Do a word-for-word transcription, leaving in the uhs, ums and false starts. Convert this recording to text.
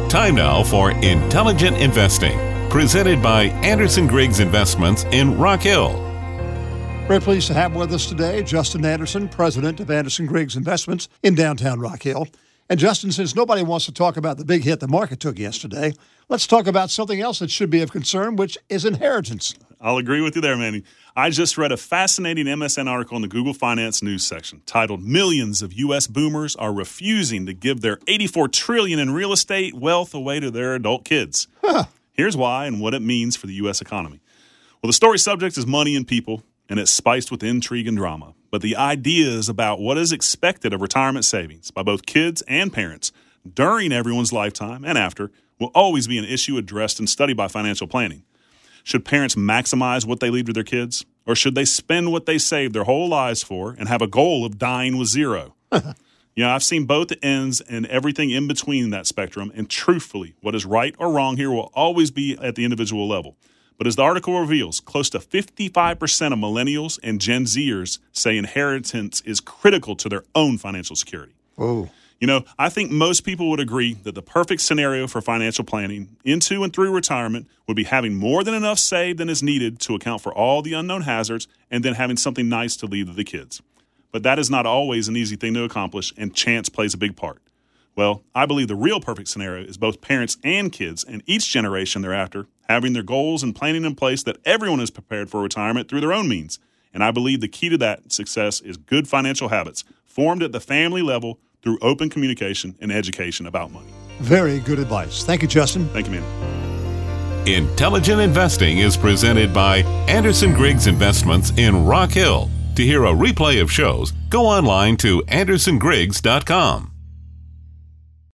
Time now for Intelligent Investing, presented by Anderson Griggs Investments in Rock Hill. Very pleased to have with us today Justin Anderson, president of Anderson Griggs Investments in downtown Rock Hill. And Justin, since nobody wants to talk about the big hit the market took yesterday, let's talk about something else that should be of concern, which is inheritance. I'll agree with you there, Manny. I just read a fascinating M S N article in the Google Finance News section titled, "Millions of U S Boomers Are Refusing to Give Their eighty-four trillion dollars in Real Estate Wealth Away to Their Adult Kids." Huh. Here's why and what it means for the U S economy. Well, the story subject is money and people, and it's spiced with intrigue and drama. But the idea is about what is expected of retirement savings by both kids and parents during everyone's lifetime and after will always be an issue addressed and studied by financial planning. Should parents maximize what they leave to their kids, or should they spend what they saved their whole lives for and have a goal of dying with zero? You know, I've seen both ends and everything in between that spectrum, and truthfully, what is right or wrong here will always be at the individual level. But as the article reveals, close to fifty-five percent of millennials and Gen Zers say inheritance is critical to their own financial security. Oh. You know, I think most people would agree that the perfect scenario for financial planning into and through retirement would be having more than enough saved than is needed to account for all the unknown hazards and then having something nice to leave to the kids. But that is not always an easy thing to accomplish, and chance plays a big part. Well, I believe the real perfect scenario is both parents and kids and each generation thereafter having their goals and planning in place that everyone is prepared for retirement through their own means. And I believe the key to that success is good financial habits formed at the family level through open communication and education about money. Very good advice. Thank you, Justin. Thank you, man. Intelligent Investing is presented by Anderson Griggs Investments in Rock Hill. To hear a replay of shows, go online to anderson griggs dot com.